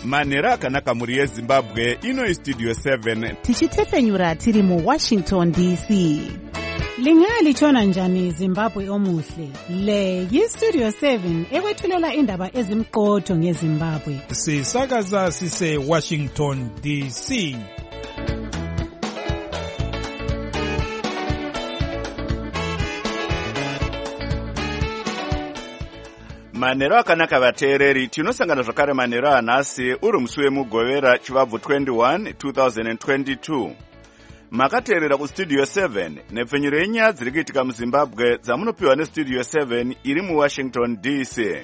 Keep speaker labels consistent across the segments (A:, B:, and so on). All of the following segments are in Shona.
A: manhero akanaka mhuri yezimbabwe. Ino Studio 7
B: tichitepfenyura tiri muWashington DC. Lingalitshona njani Zimbabwe omuhle? Le yiStudio 7 ekwethulela indaba ezimqotho ngeZimbabwe.
C: Sisakaza sise Washington DC.
A: manhero akanaka vateereri, tinosangana zvakare manhero anhasi uri musi wemugovera chivabvu 21 2022. Makateerera kuStudio 7 nepfenyuro yenyaya dziri kuitika muZimbabwe dzamunopiwa neStudio 7 iri muWashington DC.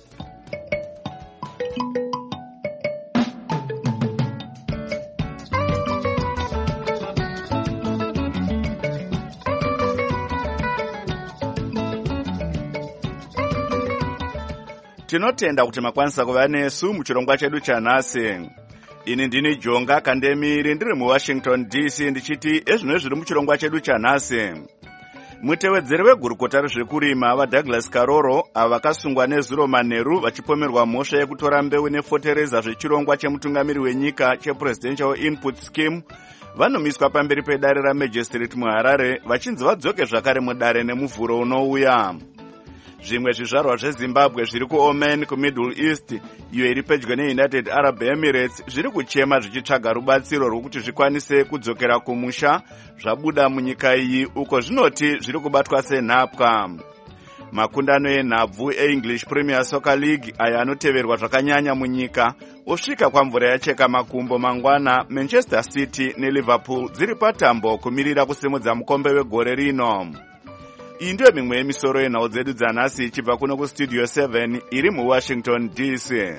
A: Tinotenda kuti makwanisa kuva nesu muchirongwa chedu chanhasi. Ini ndini Jonga Kandemiri ndiri muWashington DC ndichiti ezvino zviri muchirongwa chedu chanhasi. Mutevedzeri wegurukota rezvekurima vaDouglas Karoro ava vakasungwa nezuro manheru vachipomerwa mhosva yekutora mbeu nefotereza zvechirongwa chemutungamiri wenyika chePresidential Input Scheme vanomiswa pamberi pedare raMagistrate muHarare vachinzi vadzoke zvakare mudare nemuvhuro unouya. Zvimwe zvizvarwa zveZimbabwe zviri kuOman kuMiddle East iyo iri pedyo neUnited Arab Emirates zviri kuchema zvichitsvaga rubatsiro rwokuti zvikwanise kudzokera kumusha zvabuda munyika iyi uko zvinoti zviri kubatwa senhapwa. Makundano enhabvu eEnglish Premier Soccer League aya anoteverwa zvakanyanya munyika osvika kwamvura yacheka makumbo mangwana. Manchester City neLiverpool dziri patambo kumirira kusimudza mukombe wegore rino. Iyi ndiyo mimwe yemisoro yenhau dzedu dzanhasi ichibva kuno kuStudio 7 iri muWashington DC.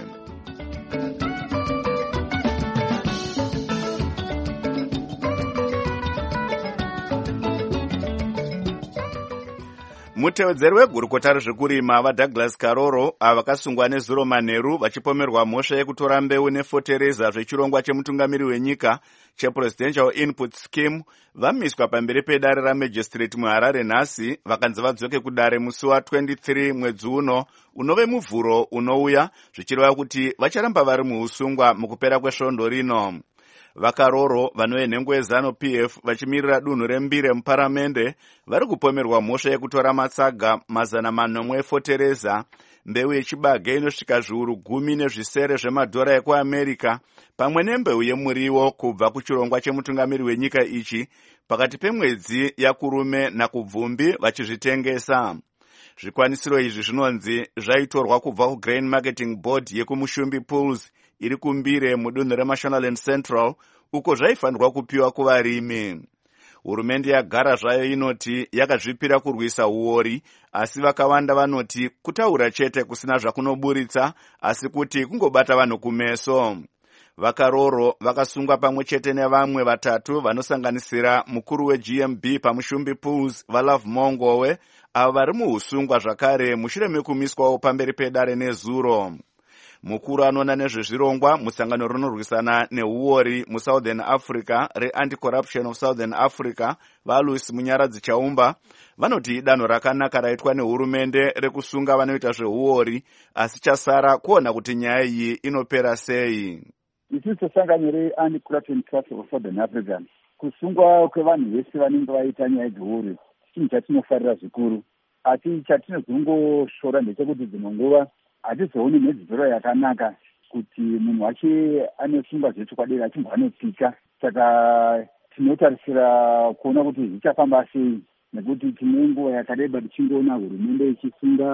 A: Mutevedzeri wegurukota rezvekurima vaDouglas Karoro ava vakasungwa nezuro manheru vachipomerwa mhosva yekutora mbeu nefotereza zvechirongwa chemutungamiri wenyika chePresidential Input Scheme vamiswa pamberi pedare raMagistrate muHarare nhasi vakanzi vadzoke kudare musi wa23 mwedzi uno unove muvhuro unouya zvichireva kuti vacharamba vari muusungwa mukupera kwesvondo rino. Vakaroro vanove nhengo yeZanu PF vachimirira dunhu rembire muparamende vari kupomerwa mhosva yekutora matsaga 400 efotereza, mbeu yechibage inosvika zviuru 10 nezvisere zvemadhora ekuAmerica pamwe nembeu yemuriwo kubva kuchirongwa chemutungamiri wenyika ichi pakati pemwedzi yaKurume naKubvumbi vachizvitengesa. Zvikwanisiro izvi zvinonzi zvaitorwa kubva kuGrain Marketing Board yekumushumbi Pools iri kumbire mudunhu reMashonaland Central uko zvaifanirwa kupiwa kuvarimi. Hurumende yagara zvayo inoti yakazvipira kurwisa uori, asi vakawanda vanoti kutaura chete kusina zvakunoburitsa asi kuti kungobata vanhu kumeso. Vakaroro vakasungwa pamwe chete nevamwe vatatu vanosanganisira mukuru weGMB pamushumbi Pools vaLove Mongowe avo vari muusungwa zvakare mushure mekumiswawo pamberi pedare nezuro. Mukuru anoona nezvezvirongwa musangano rinorwisana neuori muSouthern Africa reAnti-Corruption of Southern Africa vaLuis Munyaradzi Chaumba vanoti idanho rakanaka raitwa nehurumende rekusunga vanoita zveuori, asi chasara kuona kuti nyaya iyi inopera sei.
D: Isusu sangano reAnti-Corruption of Southern Africa kusungwa kwevanhu vese vanenge vaita nyaya dzeuori chinhu chatinofarira zvikuru, asi chatinozongoshora ndechekuti dzimwe nguva hatizooni nedzidziro yakanaka kuti munhu wache anosungwa zvechokwadi achimbwa anotsika. Saka tinotarisira kuona kuti zvichafamba sei, nekuti tine nguva yakareba tichingoona hurumende ichisunga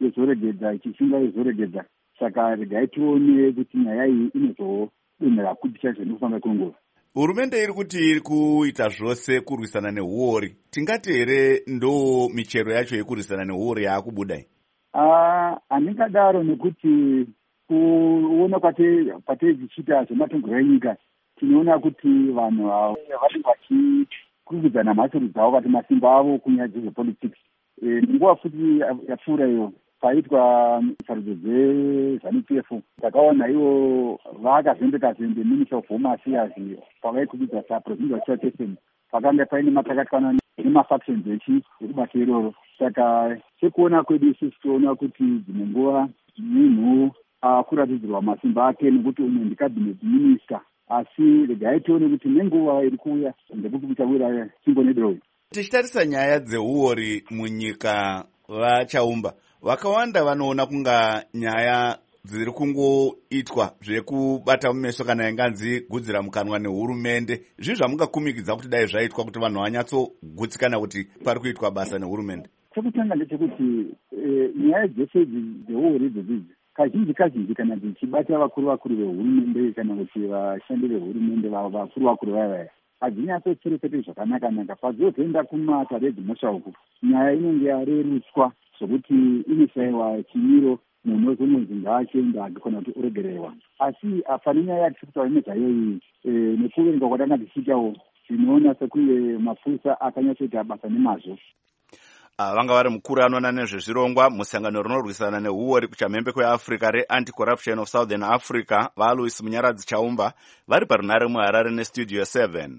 D: yozoregedza. Saka regai tione kuti nyaya iyi inozodonhera kuti chaizvo nekufamba kwenguva.
A: Hurumende iri kuti iri kuita zvose kurwisana neuori. Tingati here ndo michero yacho yekurwisana neuori yaakubudai?
D: Handingadaro nekuti kuona kwatei tichiita zvematongero enyika tinoona kuti vanhu vanenge vachikurudzana mhasuru dzavo kati masimba avo kunyaya dzezvepolitics. Nguva futi yapfuura iyo paitwa sarudzo dzeZanu PF takaona ivo vakazembeka Minister of Home Affairs pavaikubidza saPresident waChairperson pakanga paine makakatkana nemafactions ekubasa iroro. Saka sekuona kwedu isusu toona kuti dzimwe nguva munhu kuratidzirwa masimba ake nekuti umwe ndicabinet minister. Asi regai tione kuti nenguva iri kuuya ndekuti kuchawira chimbo nedroyi.
A: Tichitarisa nyaya dzeuori munyika vachaumba, vakawanda vanoona kunga nyaya dziri kungoitwa zvekubata mumeso kana inganzi gudzira mukanwa nehurumende. Zvii zvamungakumikidza kuti dai zvaitwa kuti vanhu vanyatsogutsikana kuti pari kuitwa basa nehurumende?
D: Chekutanga ndechekuti nyaya dzese dzeuori idzodzi kazhinji kana dzichibata vakuru vehurumende kana kuti vashandi vehurumende vakuru vaya hadzinyatsocherekete zvakanaka pazotoenda kumatare dzimhosva uku nyaya inenge yareruswa zvokuti inoshayiwa chimiro munhu wezvemuzinga achienda agikona kuti uregerewa. Asi pane nyaya yatisokutaura nezvayo iyi nekuverenga kwatanga tichiitawo tinoona sekunge mapurisa akanyatsoita basa nemazvo.
A: Vanga vari mukuru anoona nezvezvirongwa musangano rinorwisana neuori kuchamhembe kweAfrica reAnti-Corruption of Southern Africa, vaLouis Munyaradzi Chaumba, vari parunare muHarare neStudio 7.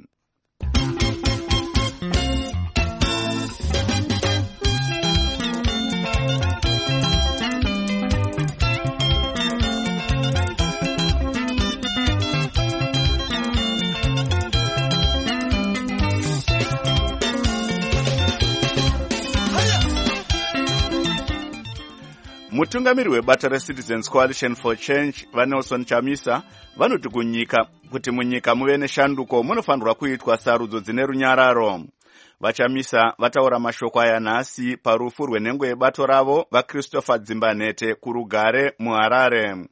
A: Mutungamiri webata reCitizens Coalition for Change vaNelson Chamisa vanoti kuti munyika muve neshanduko munofanirwa kuitwa sarudzo dzine runyararo. VaChamisa vataura mashoko aya nhasi parufu rwenhengo yebato ravo vaChristopher Dzimbanete kuRugare muHarare.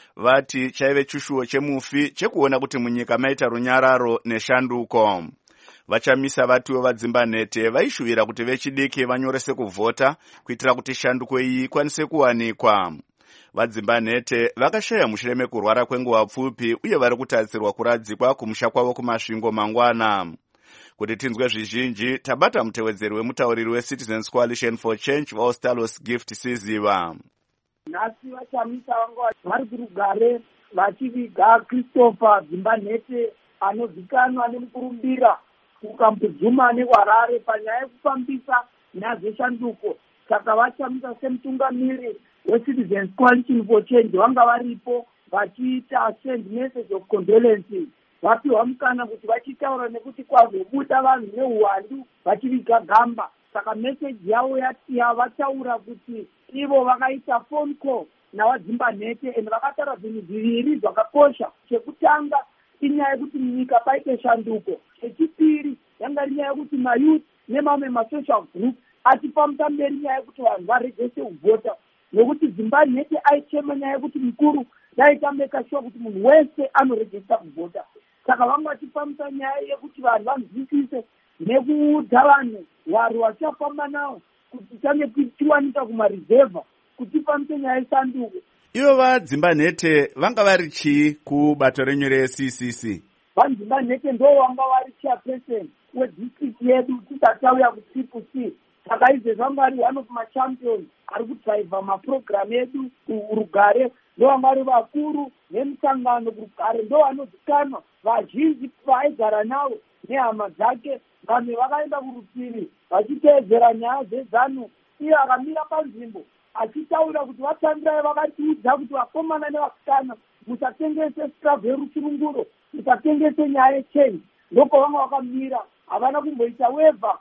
A: Vati chaive chishuwo chemufi chekuona kuti munyika maita runyararo neshanduko. VaChamisa vatiwo vaDzimbanete vaishuvira kuti vechidiki vanyorese kuvhota kuitira kuti shanduko iyi ikwanise kuwanikwa. VaDzimbanete vakashaya mushure mekurwara kwenguva pfupi uye vari kutarisirwa kuradzikwa kumusha kwavo kumasvingo mangwana. Kuti tinzwe zvizhinji, tabata mutevedzeri wemutauriri weCitizens Coalition for Change vaOstalos Gift Siziva.
E: Nhasi VaChamisa vanga vari kuRugare vachiviga Christopher Dzimbanete anozikanwa nemukurumbira kuKambuzuma neHarare panyaya yekufambisa nyaya dzeshanduko. Saka VaChamisa semutungamiri weCitizens Coalition for Change vanga varipo vachiita send message of condolence. Vapiwa mukana kuti vachitaura nekuti kwazobuda vanhu neuwandu vachiviga gamba. Saka message yavo vataura kuti ivo vakaita phone call navaDzimbanete ende vakataura zvinhu zviviri zvakakosha. Chekutanga inyaya yekuti munyika paite shanduko. Chechipiri yanga iri nyaya yekuti mayouth nemamwe masocial group achifambisa mberi nyaya yekuti vanhu varejese kuvhota. Nokuti Dzimbanete aichema nyaya yekuti mukuru daita make sure kuti munhu wese anorejesta kuvhota. Saka vanga vachifambisa nyaya yekuti vanhu vanzwisise nekuudza vanhu wari vachafamba navo kuti tange tiwanika kumareserva kuti tifambise nyaya yesanduko.
A: Ivo vaDzimbanete vanga vari chii kubato renyu reCCC?
E: VaDzimbanete ndo vanga vari chairperson wedistrict yedu tisati tauya kuCCC. Saka izvezvi vanga vari one of machampions ari kudhraivha maprogramu edu kuRugare. Ndo vanga vari vakuru vemusangano kuRugare, ndo vanozikanwa vazhinji vaaigara navo nehama dzake. Vamwe vakaenda kurutivi vachiteedzera nyaya dzezanu. Iye akamira panzvimbo achitaura kuti vatandirai vakatiudza kuti vakomana nevasikana musatengese stravu yeruchurunguro, musatengese nyaya yechange. Ndokwavanga vakamira, havana kumboita weva.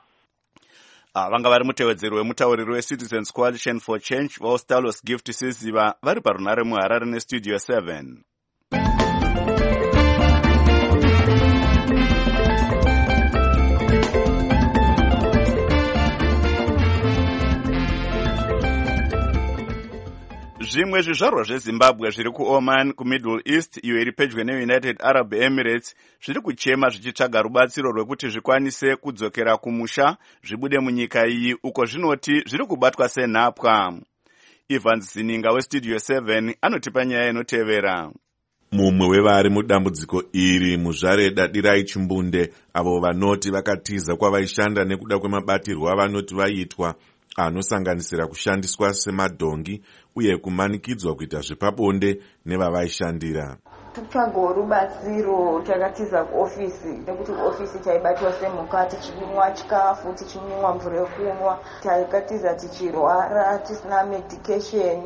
A: Vanga vari mutevedzeri wemutauriri weCitizens Coalition for Change vaOstalos Gift Siziva vari parunare muHarare neStudio 7. Zvimwe zvizvarwa zveZimbabwe zviri kuOman kuMiddle East iyo iri pedyo neUnited Arab Emirates zviri kuchema zvichitsvaga rubatsiro rwekuti zvikwanise kudzokera kumusha zvibude munyika iyi uko zvinoti zviri kubatwa senhapwa. Evans Zininga weStudio 7 anotipa nyaya inotevera.
F: Mumwe wevari mudambudziko iri muzvareda Dirai Chimbunde avo vanoti vakatiza kwavaishanda nekuda kwemabatirwo avanoti vaitwa anosanganisira kushandiswa semadhongi uye kumanikidzwa kuita zvepabonde nevavaishandira.
G: Tutsvaga rubatsiro takatiza kuofisi nekuti ofisi chaibatwa semhuka tichimwa chikafu tichimwa mvura yekumwa, takatiza tichirwara tisina medication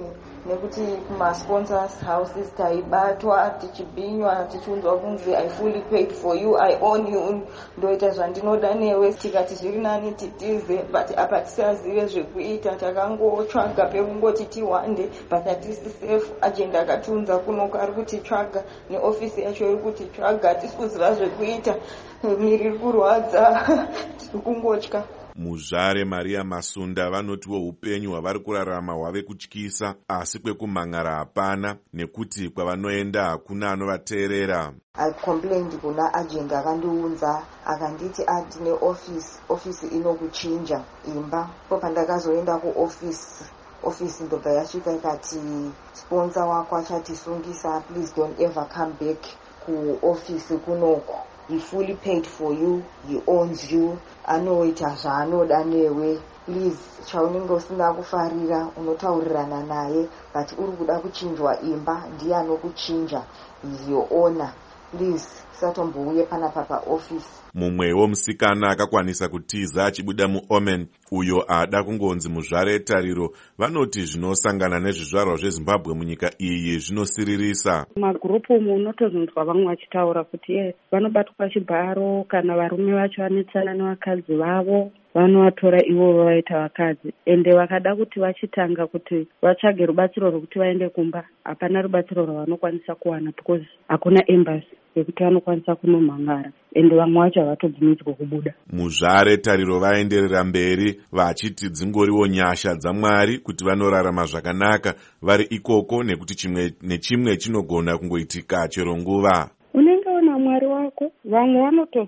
G: nekuti kuma-sponsors houses taibatwa tichibhinywa tichiunzwa kunzi I fully paid for you, I own you, ndoita zvandinoda newe. Tikati zviri nani titize, but apa tisazive zvekuita, takangotsvaga pekungoti tiwande, but hatisi safe. Agenda akatiunza kunoku ari kutitsvaga, neofisi yacho iri kutitsvaga, hatisi kuziva zvekuita, miri iri kurwadza, tiri kungotya.
F: Muzvare Maria Masunda vanotiwo upenyu hwavari kurarama hwave kutyisa, asi kwekumhangara hapana, nekuti kwavanoenda hakuna anovateerera.
G: I complained kuna agenda akandiunza akanditi ndine office inokuchinja imba. Pandakazoenda kuoffice ndobva yasvika ikati sponsor wako achatisungisa, please don't ever come back kuoffice kunoku. He fully paid for you, he owns you, anoita zvaanoda newe. Please, chaunenge usina kufarira unotaurirana naye, but uri kuda kuchinjwa imba, ndiye anokuchinja, is your owner. Please, usatombouye panapa paoffice.
F: Mumwewo musikana akakwanisa kutiza achibuda muOmen, uyo ada kungonzi muzvare tariro, vanoti zvinosangana nezvizvarwa zveZimbabwe munyika iyi zvinosiririsa.
H: Magurupu munotozonzwa vamwe vachitaura kuti vanobatwa chibharo kana varume vacho vanetsana nevakadzi vavo, vanovatora ivo vaita vakadzi, ende vakada kuti vachitanga kuti vatsvage rubatsiro rwekuti vaende kumba, hapana rubatsiro rwavanokwanisa kuwana because hakuna embassy yekuti vanokwanisa kunomhangara, ende vamwe vacho havatobvumidzwa kubuda. Muzvare tariro vaenderera mberi vachiti dzingoriwo nyasha dzaMwari kuti vanorarama zvakanaka vari ikoko, nekuti chimwe nechimwe chinogona kungoitika chero nguva. Unenge una Mwari wako, vamwe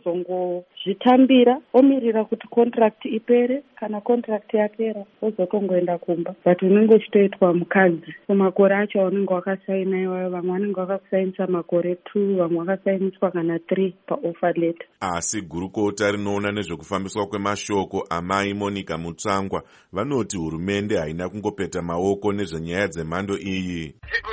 H: vanotozongozvitambira, omirira kuti contract ipere, kana contract yapera ozotongoenda kumba, but unenge uchitoitwa mukadzi. Makore acho unenge wakasaina iwayo, vamwe vanenge vakakusainisa makore 2, vamwe vakasainiswa kana 3 paoffer letter. Asi gurukota rinoona nezvekufambiswa kwemashoko amai Monica Mutsangwa vanoti hurumende haina kungopeta maoko nezvenyaya dzemhando iyi.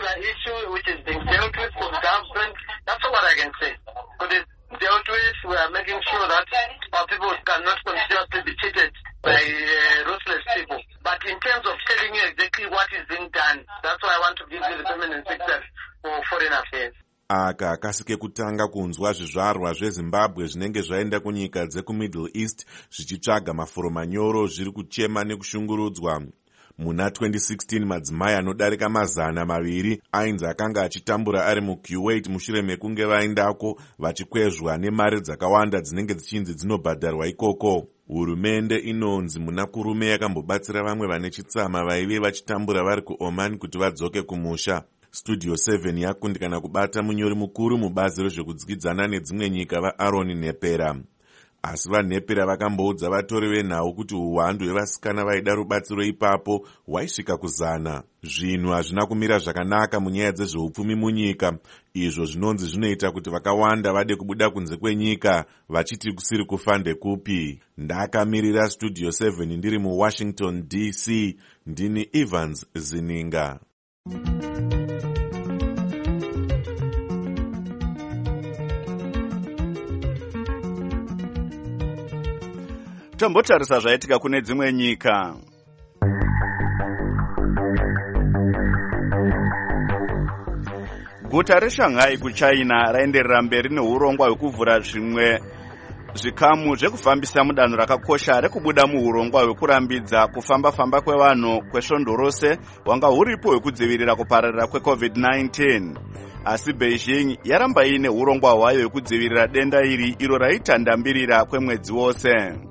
I: That's what I can say. But the authorities were making sure that our people cannot continuously be cheated by ruthless people. But in terms of telling you exactly what is being done, that's why I want to give you the permanent secretary for foreign affairs.
F: Aka kasike kutanga kunzwa zvizvarwa zveZimbabwe zvinenge zvaenda kunyika dzekuMiddle East zvichitsvaga mafuro manyoro zviri kuchema nekushungurudzwa. Muna 2016 madzimai anodarika 200 ainzi akanga achitambura ari muKuwait mushure mekunge vaendako vachikwezvwa nemari dzakawanda dzinenge dzichinzi dzinobhadharwa ikoko. Hurumende inonzi muna kurume yakambobatsira vamwe vane chitsama vaive vachitambura vari kuOman kuti vadzoke kumusha. Studio 7 yakundikana kubata munyori mukuru mubazi rezvekudyidzana nedzimwe nyika vaAaron Nepera. Asi vaNepera vakamboudza vatori venhau kuti uwandu hwevasikana vaida rubatsiro ipapo hwaisvika ku100. Zvinhu hazvina kumira zvakanaka munyaya dzezveupfumi munyika, izvo zvinonzi zvinoita kuti vakawanda vade kubuda kunze kwenyika vachiti kusiri kufa ndekupi. Ndakamirira Studio 7 ndiri muWashington DC, ndini Evans Zininga.
A: Tombotarisa zvaitika kune dzimwe nyika. Guta reShanghai kuChina raenderera mberi neurongwa hwekuvhura zvimwe zvikamu zvekufambisa mudanho rakakosha rekubuda muurongwa hwekurambidza kufamba-famba kwevanhu kwesvondo rose hwanga huripo hwekudzivirira kupararira kweCovid-19. Asi Beijing yaramba ine urongwa hwayo hwekudzivirira denda iri iro raitandambirira kwemwedzi wose.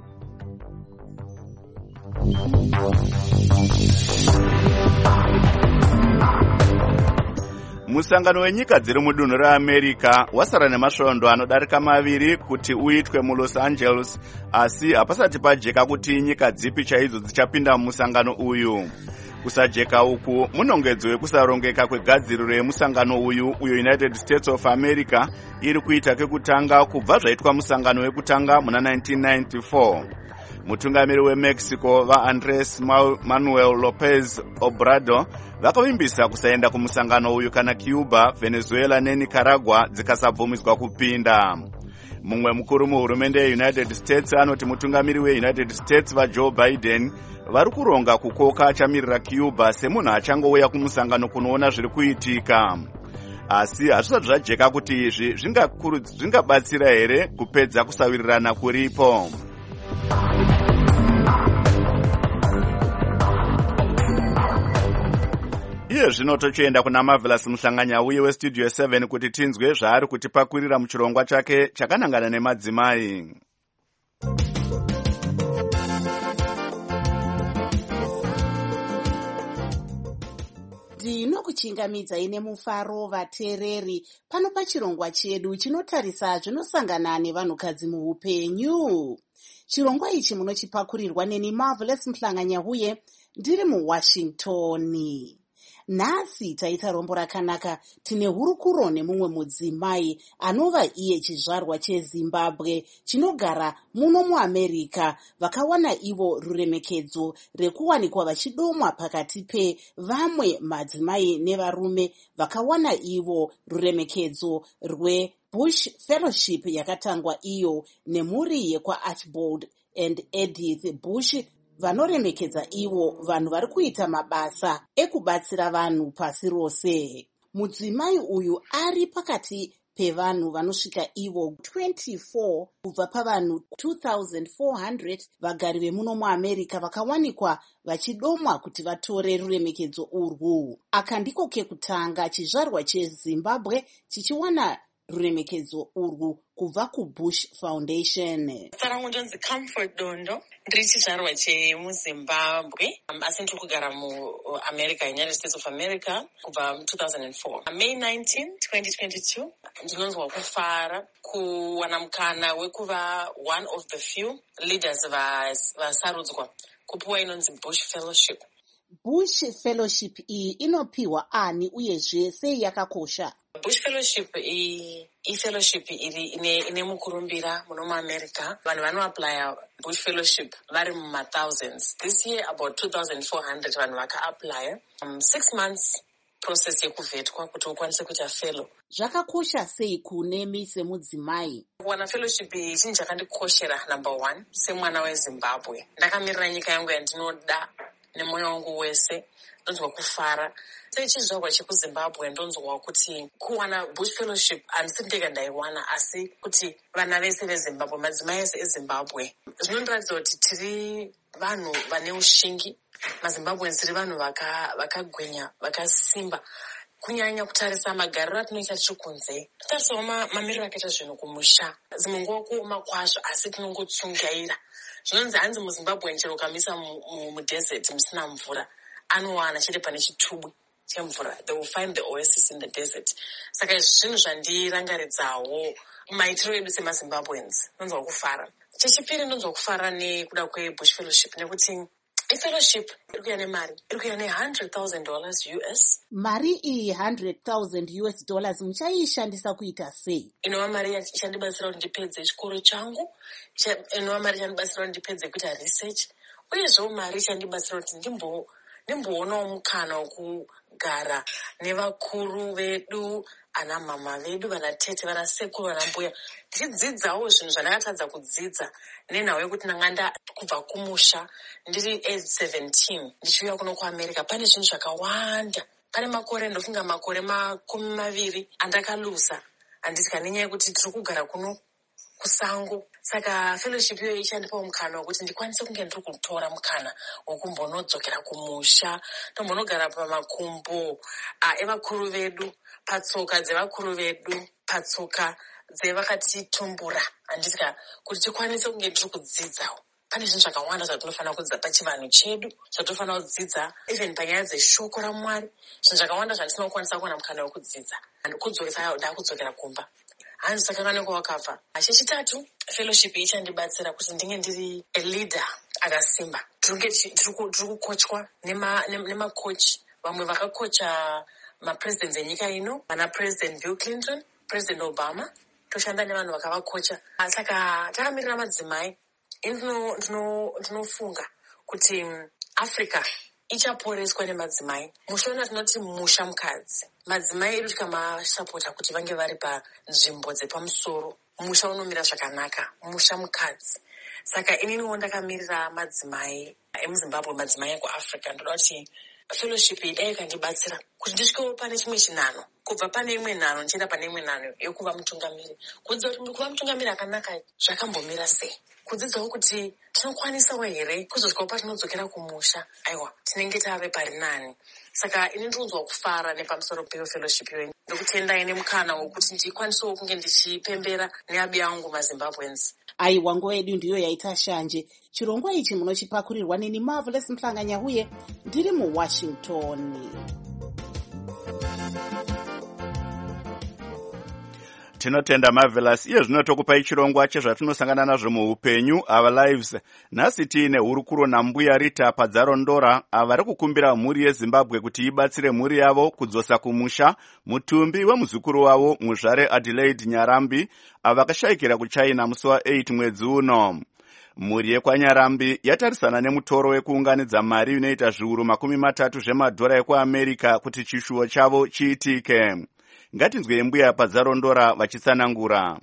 A: Musangano wenyika dziri mudunhu reAmerica wasara nemasvondo anodarika 2 kuti uitwe muLos Angeles, asi hapasati pajeka kuti nyika dzipi chaidzo dzichapinda mumusangano uyu. Kusajeka uku munongedzo wekusarongeka kwegadziriro yemusangano uyu uyo United States of America iri kuita kekutanga kubva zvaitwa musangano wekutanga muna 1994. Mutungamiri weMexico vaAndrés Manuel López Obrador vakavimbisa kusaenda kumusangano uyu kana Cuba, Venezuela neNicaragua dzikasabvumidzwa kupinda. Mumwe mukuru muhurumende yeUnited States anoti mutungamiri weUnited States vaJoe Biden vari kuronga kukoka achamirira Cuba semunhu achangouya kumusangano kunoona zviri kuitika. Asi hazvisati zvajeka kuti zvingabatsira here kupedza kusawirirana kuripo. Iye zvino tochienda kuna Marvelous Muhlanganyauye westudio 7 kuti tinzwe zvaari kutipakurira muchirongwa chake chakanangana nemadzimai.
B: Ndinokuchingamidzai nemufaro vateereri pano pachirongwa chedu chinotarisa zvinosangana nevanhukadzi muupenyu. Chirongwa ichi munochipakurirwa neni Marvelous Muhlanganyauye ndiri muWashington. Nhasi taita rombo rakanaka. Tine hurukuro nemumwe mudzimai anova iye chizvarwa cheZimbabwe chinogara muno muAmerica, vakawana ivo ruremekedzo rekuwanikwa vachidomwa pakati pevamwe madzimai nevarume vakawana ivo ruremekedzo rweBush Fellowship yakatangwa iyo nemhuri yekwaArchibald and Edith Bush, vanoremekedza ivo vanhu vari kuita mabasa ekubatsira vanhu pasi rose. Mudzimai uyu ari pakati pevanhu vanosvika ivo 24 kubva pavanhu 2400 vagari vemuno muAmerica vakawanikwa vachidomwa kuti vatore ruremekedzo urwu. Aka ndiko kekutanga chizvarwa cheZimbabwe chichiwana ruremekedzo urwu kubva kuBush Foundation.
J: Sarangu ndonzi Comfort Dondo, ndiri chizvarwa chemuZimbabwe, asi ndiri kugara muAmerica, United States of America, kubva 2004. May 19, 2022, ndinonzwa kufara kuwana mukana wekuva one of the few leaders vasarudzwa kupiwa inonzi Bush Fellowship.
B: Bush Fellowship iyi inopiwa ani uyezve sei yakakosha?
J: Bush Fellowship fellowship iri ine mukurumbira muno muAmerica. Vanhu vanoaplya Bush Fellowship vari muma-thousands. This year about 2,400 vanhu vaka-aplya. 6 months process yekuvhetwa kuti ukwanise kuita fellow.
B: Zvakakosha sei kunemi semudzimai?
J: Kuwana fellowship iyi chinhu chakandikoshera number 1 semwana weZimbabwe. Ndakamirira nyika yangu yandinoda nemoyo wangu wese, ndonzwa kufara. Sechizvarwa chekuZimbabwe ndonzwa kuti kuwana Bush Fellowship handisi ndega ndaiwana, asi kuti vana vese veZimbabwe, madzimai ese eZimbabwe, zvinondiratidza kuti tiri vanhu vane ushingi. MaZimbabweans tiri vanhu vakagwinya, vakasimba. Kunyanya kutarisa magariro atinoita tiri kunze. Totarisawo mamiriro akaita zvinhu kumusha. Dzimwe nguva kuoma kwazvo, asi tinongotsungaira. Zvinonzi hanzi muZimbabwe chero ukamisa mudesert musina mvura, anowana chete pane chitubu chemvura. They will find the oasis in the desert. Saka zvinhu zvandirangaridzawo maitiro edu semaZimbabweans. Ndonzwa kufara. Chechipiri ndonzwa kufara nekuda kweBush Fellowship nekuti fellowship iri kuya nemari, iri kuya $100,000 US.
B: Mari iyi $100,000 muchaishandisa kuita sei?
J: Inova mari ichandibatsira kuti ndipedze chikoro changu, inova mari ichandibatsira kuti ndipedze kuita research, uyezvo mari ichandibatsira kuti ndimboonawo mukana wokugara nevakuru vedu, ana mama vedu, vana tete, vana sekuru, vana mbuya, ndichidzidzawo zvinhu zvandakatadza kudzidza nenhau yekuti ndanga kubva kumusha ndiri age 17 ndichiuya kuno kuAmerica. Pane zvinhu zvakawanda, pane makore, ndofunga makore 20 andakalusa handisika nenyaya yekuti tiri kugara kuno kusango. Saka fellowship iyo ichandipawo mukana wekuti ndikwanise kunge ndiri kutora mukana wokumbonodzokera kumusha, tombonogara pamakumbo evakuru vedu, patsoka dzevakuru vedu, patsoka dzevakatitumbura, handisika kuti tikwanise kunge tiri kudzidzawo. Pane zvinhu zvakawanda zvatinofanira kudzidza pachivanhu chedu, zvatofanira kudzidza even panyaya dzeshoko raMwari, zvinhu zvakawanda zvandisina kukwanisa kuwana mukana wekudzidza. Ndakudzokera kumba. Hanzi saka kaneko wakabva. Chechitatu, fellowship ichandibatsira kuti ndinge ndiri a leader akasimba. Tiri kukochwa nemakochi. Vamwe vakakocha mapresidents enyika ino, vana President Bill Clinton, President Obama, toshanda nevanhu vakavakocha. Saka takamirira madzimai. Ndinofunga kuti Africa ichaporeswa nemadzimai. Mushona tinoti musha mukadzi. Madzimai edu tikamasapota kuti vange vari panzvimbo dzepamusoro, musha unomira zvakanaka, musha mukadzi. Saka ininiwo ndakamirira madzimai emuZimbabwe, madzimai ekuAfrica. Ndoda kuti fellowship iyi dai ikandibatsira kuti ndisvikewo pane chimwe chinhano, kubva pane imwe nhano ndichienda pane imwe nhano yekuva mutungamiri. Kudzidza kuti kuva mutungamiri akanaka zvakambomira sei, kudzidzawo kuti tinokwanisawo here kuzosvikawo patinodzokera kumusha aiwa tinenge tave pari nani. Saka ini ndinonzwa kufara nepamusoro pefellowship iyo, ndokutenda ine mukana wokuti ndikwanisewo kunge ndichipembera neabi angu maZimbabweans.
B: Aiwa, nguva yedu ndiyo yaita shanje. Chirongwa ichi munochipakurirwa neni Marvelous Mhlanganyahuye, ndiri muWashington.
A: Tinotenda Marvelous. Iye zvino tokupai chirongwa chezvatinosangana nazvo muupenyu, Our Lives. Nhasi tiine hurukuro naMbuya Rita Padzarondora avari kukumbira mhuri yeZimbabwe kuti ibatsire mhuri yavo kudzosa kumusha mutumbi wemuzukuru wavo muzvare Adelaide Nyarambi avakashayikira kuChina musi wa8 mwedzi uno. Mhuri yekwaNyarambi yatarisana nemutoro wekuunganidza mari inoita zviuru 30 zvemadhora ekuAmerica kuti chishuwo chavo chiitike. Ngatinzwe Mbuya Padzarondora vachitsanangura.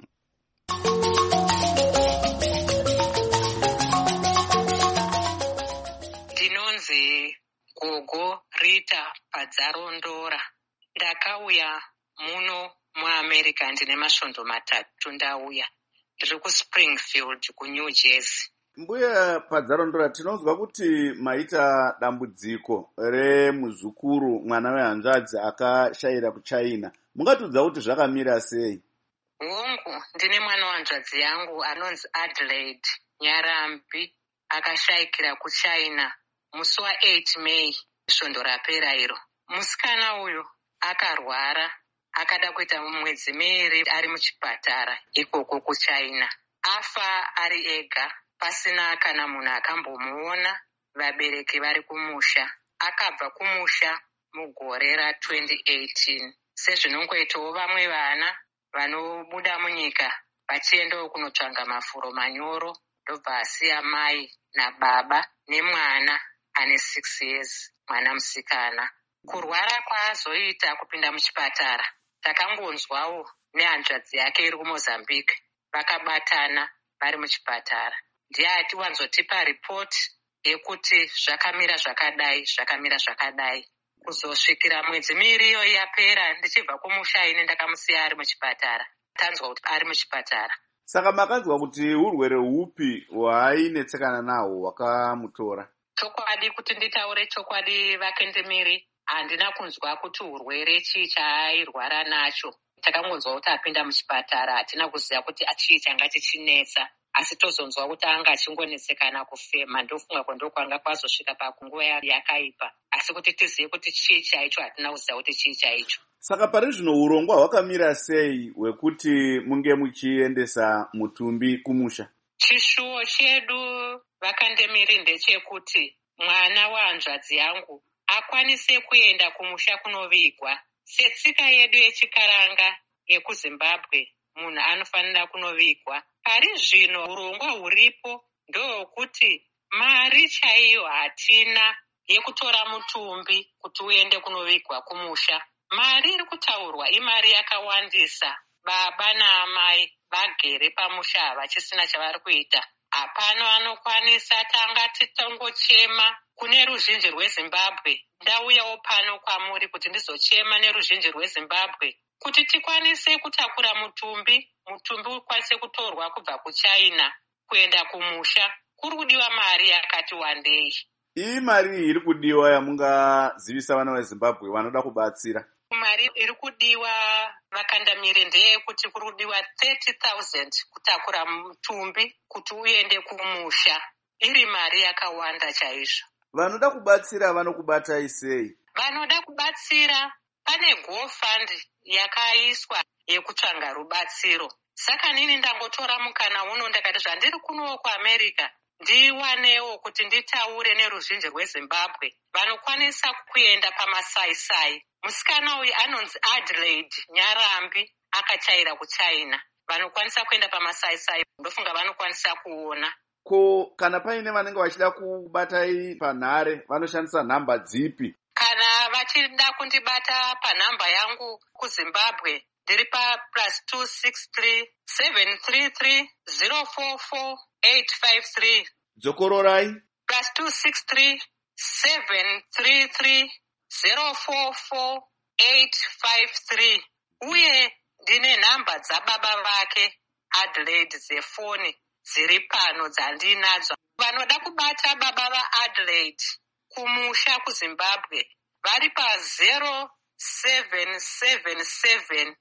K: Ndinonzi Gogo Rita Padzarondora. Ndakauya muno muAmerica ndine masvondo 3 ndauya. Ndiri kuSpringfield kuNew Jersey.
A: Mbuya Padzarondora, tinonzwa kuti maita dambudziko remuzukuru mwana wehanzvadzi akashayira kuChina. Mungatudza kuti zvakamira sei?
K: Hongu, ndine mwana wanzvadzi yangu anonzi Adelaide Nyarambi akashayikira kuChina musi wa8 May svondo rapera iro. Musikana uyu akarwara, akada kuita mwedzi 2 ari muchipatara ikoko kuChina. Afa ari ega, pasina kana munhu akambomuona, vabereki vari kumusha. Akabva kumusha mugore ra2018. Sezvinongoitawo vamwe vana vanobuda munyika vachiendawo kunotsvanga mafuro manyoro, ndobva asiya mai nababa nemwana ane 6 years, mwana musikana. Kurwara kwaazoita kupinda muchipatara, takangonzwawo nehanzvadzi yake iri kuMozambique vakabatana vari muchipatara. Ndiye atiwanzotipa ripoti yekuti zvakamira zvakadai. Kuzosvikira mwedzi 2 iyo yapera, ndichibva kumusha ine ndakamusiya ari muchipatara. Tanzwa kuti ari muchipatara.
A: Saka makanzwa kuti urwere hupi hwaainetsekana nahwo wakamutora?
K: Chokwadi, kuti nditaure chokwadi vakendemiri, handina kunzwa kuti urwere chii chaairwara nacho. Takangonzwa kuti apinda muchipatara, hatina kuziva kuti chii changa chichinetsa. Asi tozonzwa kuti anga achingonetsekana kufema, ndofunga kwanga kwazosvika pakunguva yakaipa. Asi kuti tizive kuti chii chaicho, hatina kuziva kuti chii chaicho.
A: Saka pari zvino urongwa hwakamira sei hwekuti munge muchiendesa mutumbi kumusha?
K: Chishuwo chedu vakandemiri ndechekuti mwana wahanzvadzi yangu akwanise kuenda kumusha kunovigwa. Setsika yedu yechikaranga yekuZimbabwe, munhu anofanira kunovigwa. Pari zvino urongwa huripo ndohwekuti mari chaiyo hatina yekutora mutumbi kuti uende kunovigwa kumusha. Mari iri kutaurwa imari yakawandisa. Baba naamai vagere pamusha havachisina chavari kuita. Hapana anokwanisa, tangati tongochema kune ruzhinji rweZimbabwe. Ndauyawo pano kwamuri kuti ndizochema neruzhinji rweZimbabwe kuti tikwanise kutakura mutumbi ukwanise kutorwa kubva kuChina kuenda kumusha. Kuri kudiwa mari yakati wandei.
A: Iyi mari iri kudiwa yamungazivisa vana veZimbabwe vanoda kubatsira?
K: Mari iri kudiwa vakandamiri ndeyekuti kuri kudiwa 30,000 kutakura mutumbi kuti uende kumusha. Iri mari yakawanda chaizvo.
A: Vanoda kubatsira vanokubatai sei?
K: Vanoda kubatsira, pane GoFund yakaiswa yekutsvanga rubatsiro. Saka nini ndangotora mukana uno ndakati zvandiri kunowo kuAmerica ndiwanewo kuti nditaure neruzhinji rweZimbabwe vanokwanisa kuenda pamasaisai. Musikana uyu anonzi Adelaide Nyarambi akachayira kuChina. Vanokwanisa kuenda pamasaisai, ndofunga vanokwanisa kuona.
A: Ko kana paine vanenge vachida kubatai panhare vanoshandisa nhamba dzipi?
K: Kana vachida kundibata panhamba yangu kuZimbabwe ndiri paplus 263 733 044 853.
A: dzokororai.
K: Plus 263 733 044 853. Uye ndine nhamba dzababa vake Adelaide dzefoni dziri pano dzandinadzo. Vanoda kubata baba vaAdelaide kumusha kuZimbabwe vari pa0777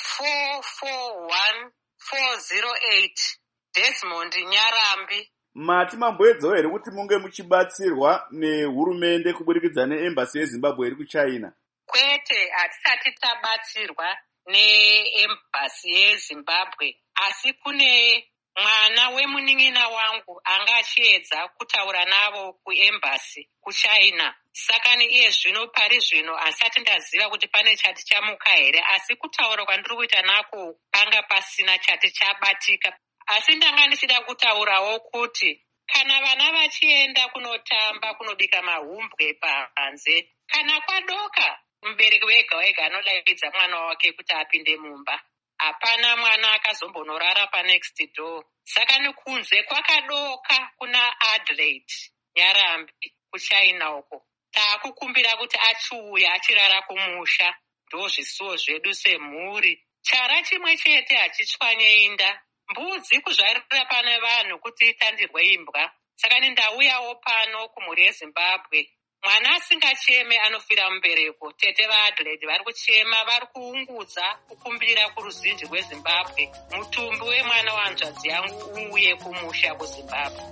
K: 441 408. Desmond Nyarambi.
A: Mati mamboedzawo here kuti munge muchibatsirwa nehurumende kuburikidza neembasi yeZimbabwe iri kuChina?
K: Kwete, hatisati tabatsirwa neembasi yeZimbabwe, asi kune mwana wemunin'ina wangu anga achiedza kutaura navo kuembasi kuChina. Saka neiye zvino pari zvino asati ndaziva kuti pane chati chamuka here, asi kutaura kwandiri kuita nako panga pasina chati chabatika. Asi ndanga ndichida kutaurawo kuti kana vana vachienda kunotamba kunobika mahumbwe panze, kana kwadoka mubereki wega wega anodaidza mwana wake kuti apinde mumba. Hapana mwana akazombonorara panext door. Saka nekunze kwakadoka kuna Adelaide Nyarambi kuChina uko. Taakukumbira kuti achiuya achirara kumusha, ndozvisuwo zvedu semhuri. Chara chimwe chete hachitswanye인da. Mbudzi kuzvarira pane vanhu kuti itandirwe imbwa. Saka ndauyawo pano kumhuri yeZimbabwe. Mwana asingacheme anofira mubereko. Tete vaAdelaide vari kuchema, vari kuungudza kukumbira kuruzhinji rweZimbabwe. Mutumbi wemwana wanzvadzi yangu uuye kumusha kuZimbabwe.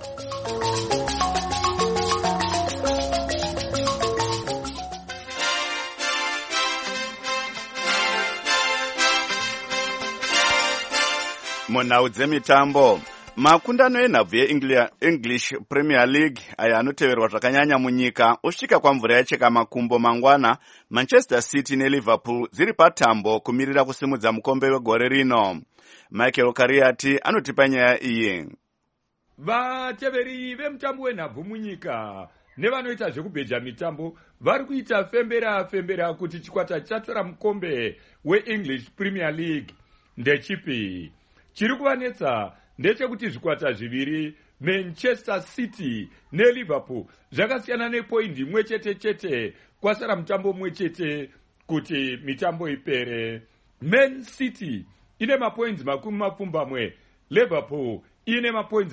A: Munhau dzemitambo, makundano enhabvu yeEnglish Premier League aya anoteverwa zvakanyanya munyika osvika kwamvura yacheka makumbo mangwana. Manchester City neLiverpool dziri patambo kumirira kusimudza mukombe wegore rino. Michael Kariati anotipa nyaya iyi.
C: Vateveri vemutambo wenhabvu munyika nevanoita zvekubheja mitambo vari kuita fembera kuti chikwata chatora mukombe weEnglish Premier League ndechipi. Chiri kuvanetsa ndechekuti zvikwata zviviri Manchester City neLiverpool zvakasiyana nepoindi imwe chete kwasara mutambo umwe chete kuti mitambo ipere. Man City ine mapoints 20, Liverpool ine mapoints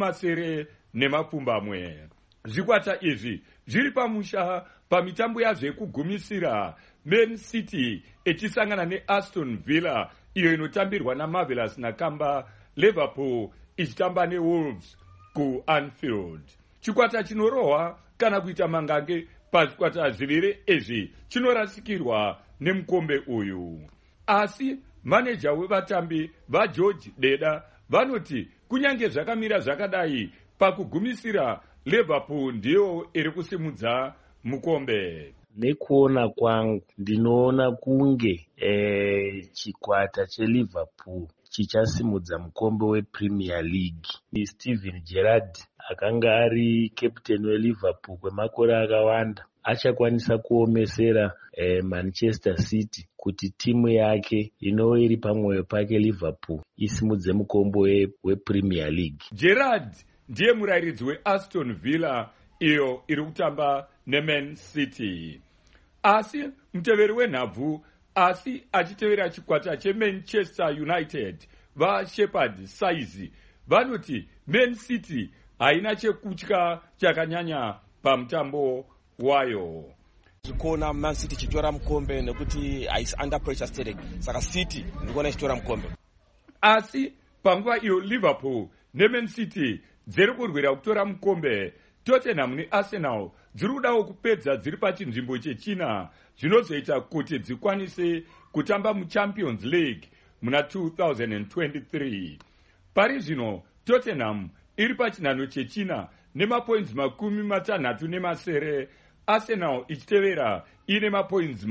C: 30. Zvikwata izvi zviri pamusha pamitambo yazvo yekugumisira, Man City ichisangana neAston Villa iyo inotambirwa naMarvelous Nakamba, Liverpool ichitamba neWolves kuAnfield. Chikwata chinorohwa kana kuita mangange pazvikwata zviviri izvi chinorasikirwa nemukombe uyu. Asi maneja wevatambi vaGeorge Deda vanoti kunyange zvakamira zvakadai pakugumisira Liverpool ndiyo iri kusimudza mukombe.
L: Nekuona kwangu ndinoona kunge chikwata cheLiverpool chichasimudza mukombe wePremier League. Ni Steven Gerrard akanga ari captain weLiverpool kwemakore akawanda achakwanisa kuomesera Manchester City kuti timu yake inova iri pamwoyo pake Liverpool isimudze mukombe wePremier League.
C: Gerrard ndiye murairidzi weAston Villa iyo iri kutamba neMan City. Asi muteveri wenhabvu asi achitevera chikwata cheManchester United vaShepherd Size vanoti Man City haina chekutya chakanyanya pamutambo wayo.
M: Zvikona Man City chitora mukombe nekuti haisi under pressure steady, saka City ndikuona chitora mukombe.
C: Asi panguva iyo Liverpool neMan City dziri kurwira kutora mukombe, Tottenham neArsenal dziri kudawo kupedza dziri pachinzvimbo chechina zvinozoita kuti dzikwanise kutamba muChampions League muna 2023. Pari zvino Tottenham iri pachinhano chechina nemapoints 60, Arsenal ichitevera ine mapoints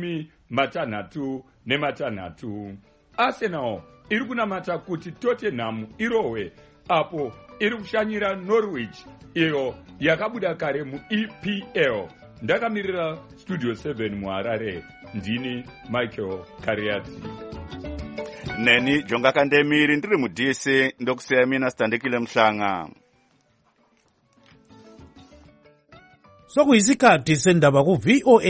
C: 66. Arsenal iri kunamata kuti Tottenham irohwe apo iri kushanyira Norwich iyo yakabuda kare muEPL. Ndakamirira Studio 7 muHarare, ndini Michael Kariati.
A: neni Jonga Kandemiri ndiri mudc ndokusiya mina Standekile Mhlanga.
N: Sokuyisikhathi sendaba ku VOA